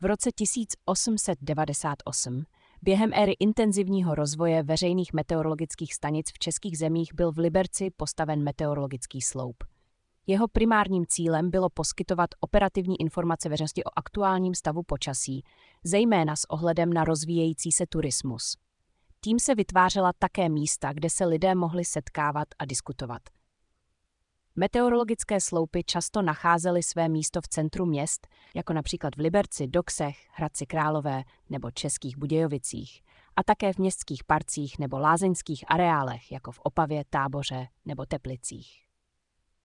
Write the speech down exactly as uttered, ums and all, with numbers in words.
V roce tisíc osm set devadesát osm, během éry intenzivního rozvoje veřejných meteorologických stanic v českých zemích, byl v Liberci postaven meteorologický sloup. Jeho primárním cílem bylo poskytovat operativní informace veřejnosti o aktuálním stavu počasí, zejména s ohledem na rozvíjející se turismus. Tím se vytvářela také místa, kde se lidé mohli setkávat a diskutovat. Meteorologické sloupy často nacházely své místo v centru měst, jako například v Liberci, Doksech, Hradci Králové nebo Českých Budějovicích, a také v městských parcích nebo lázeňských areálech, jako v Opavě, Táboře nebo Teplicích.